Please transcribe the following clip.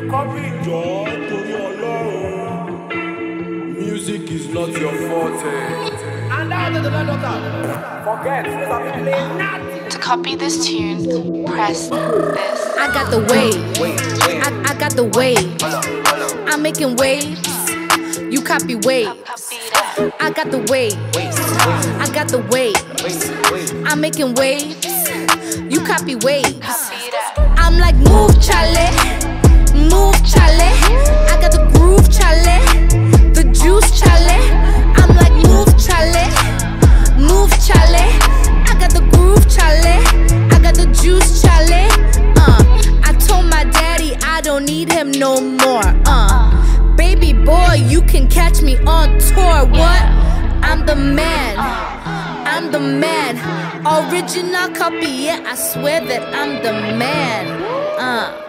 copy joy torí Ọlọ́run. Music is not your forte. And now the forget, To copy this tune, press this. I got the wave. I got the wave. I'm making waves. You copy waves. I got the wave. I got the wave. I'm making waves. You copy waves. I'm like move chale, move chale. I got the groove chale, the juice chale. I'm like move chale, move chale. I got the groove chale, I got the juice chale. I told my daddy I don't need him no more. Baby boy, you can catch me on tour. What? I'm the man. I'm the man. Original copy, yeah, I swear that I'm the man.